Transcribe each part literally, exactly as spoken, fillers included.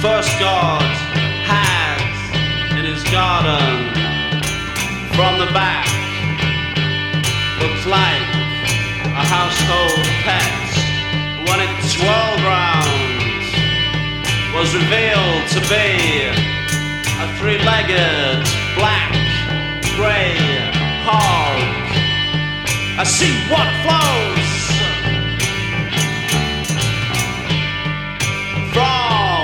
first god had in his garden from the back looked like a household pet. When it swirled round, was revealed to be a three-legged, black, grey hog. I see what flows from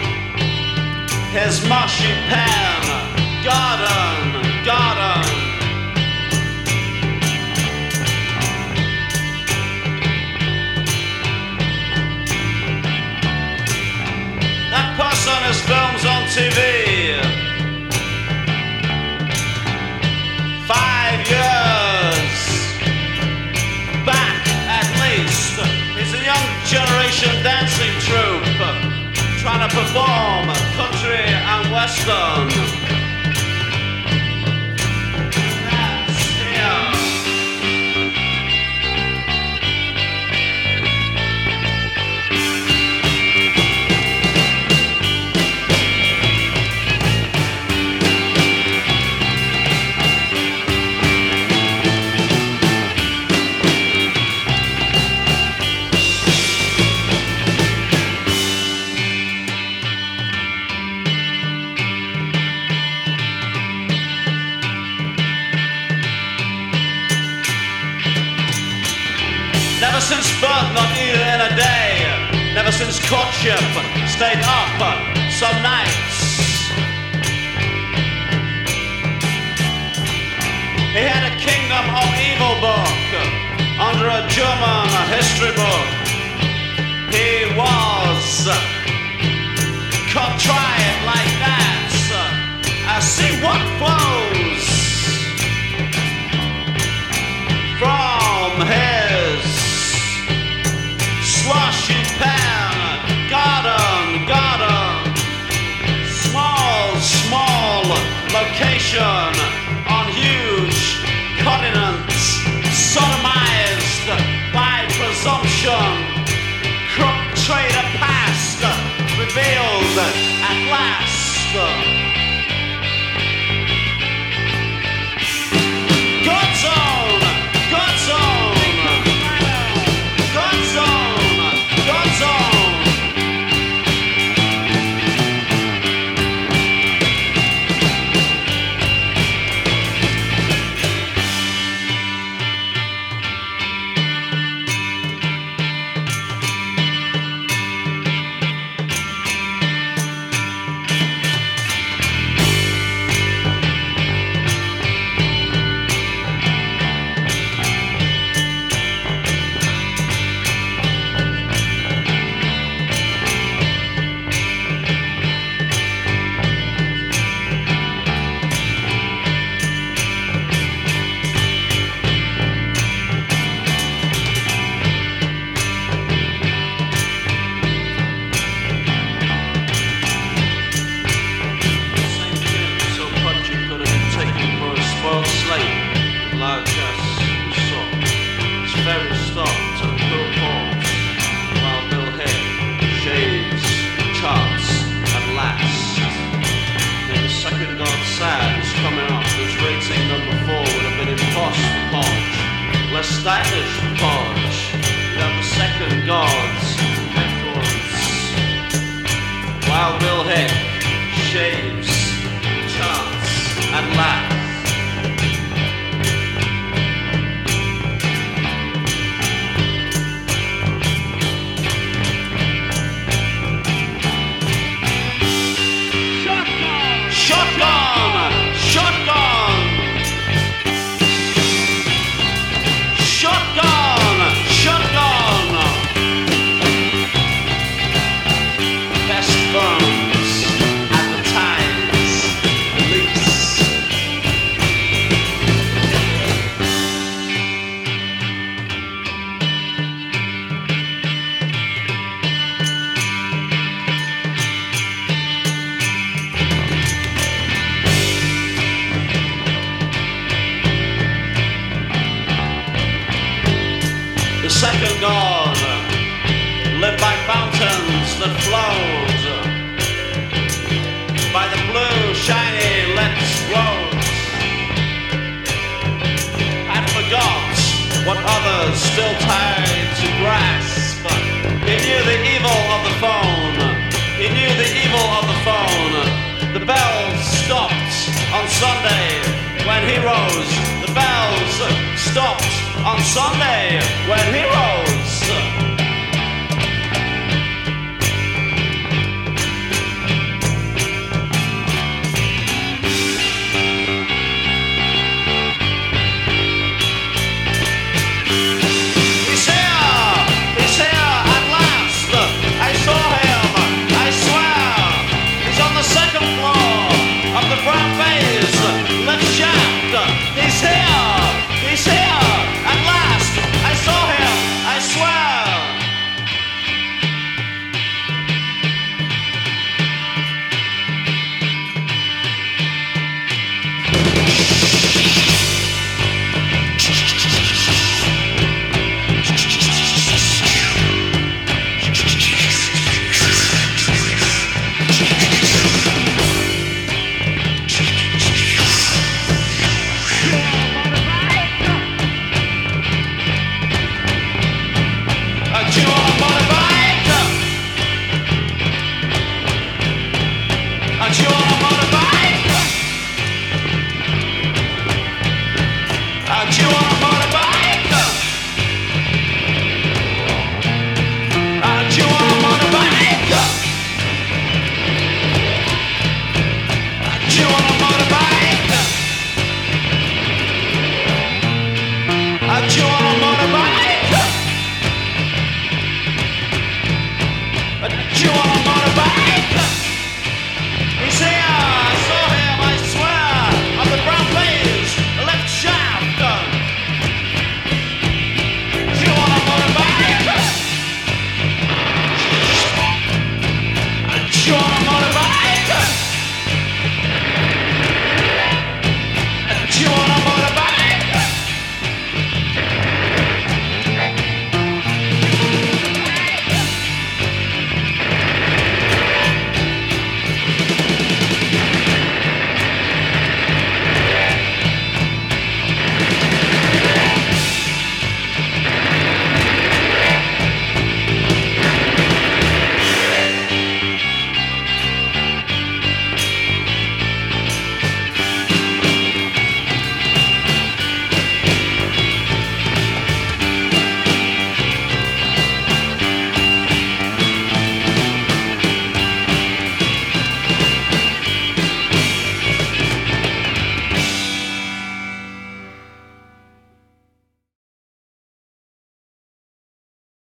his mushy pen. Garden, garden. That person has films on T V. Five years back at least. It's a young generation dancing troupe trying to perform country and western. That's here. Never since birth, not even in a day. Never since courtship, stayed up some nights. He had a Kingdom of Evil book under a German history book. He was contrite like that. I see what flows from his slushy pan. Garden, garden. Small, small location on huge continents. Sodomized by presumption. Crook trader past revealed at last. God's own, God's own. God's own, God's own. Stylish Podge, you have the second God's influence. Wild Bill Hick, shaves, chance, and laughs. Shotgun! Shotgun! Shotgun! Shotgun! Shotgun! Best firms advertise release. The second God lived by fountains that flowed shiny lit roads. I forgot what others still tried to grasp. He knew the evil of the phone. He knew the evil of the phone. The bells stopped on Sunday when he rose. The bells stopped on Sunday when he rose. You want